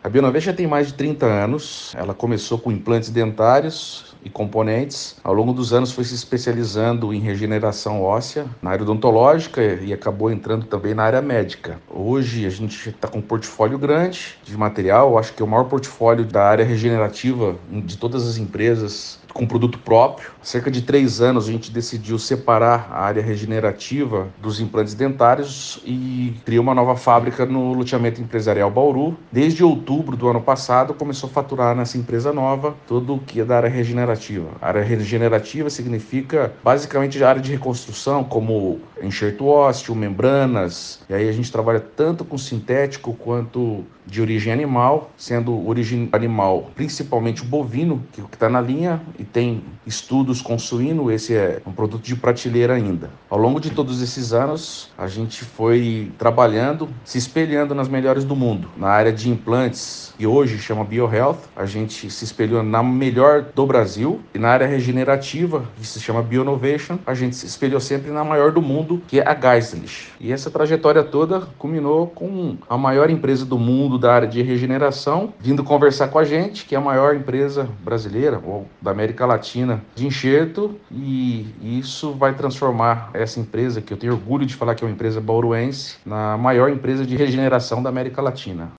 A Bionovation tem mais de 30 anos. Ela começou com implantes dentários e componentes. Ao longo dos anos foi se especializando em regeneração óssea, na área odontológica e acabou entrando também na área médica. Hoje a gente está com um portfólio grande de material, acho que é o maior portfólio da área regenerativa de todas as empresas com produto próprio. Há cerca de 3 anos a gente decidiu separar a área regenerativa dos implantes dentários e criou uma nova fábrica no loteamento empresarial Bauru. Desde outubro do ano passado começou a faturar nessa empresa nova tudo o que é da área regenerativa. A área regenerativa significa basicamente a área de reconstrução, como enxerto ósseo, membranas, e aí a gente trabalha tanto com sintético quanto de origem animal, sendo origem animal principalmente o bovino, que está na linha, e tem estudos com suíno, esse é um produto de prateleira ainda. Ao longo de todos esses anos, a gente foi trabalhando, se espelhando nas melhores do mundo. Na área de implantes, que hoje chama BioHealth, a gente se espelhou na melhor do Brasil, e na área regenerativa, que se chama Bionovation, a gente se espelhou sempre na maior do mundo, que é a Geislich. E essa trajetória toda culminou com a maior empresa do mundo da área de regeneração, vindo conversar com a gente, que é a maior empresa brasileira ou da América Latina de enxerto, e isso vai transformar essa empresa, que eu tenho orgulho de falar que é uma empresa bauruense, na maior empresa de regeneração da América Latina.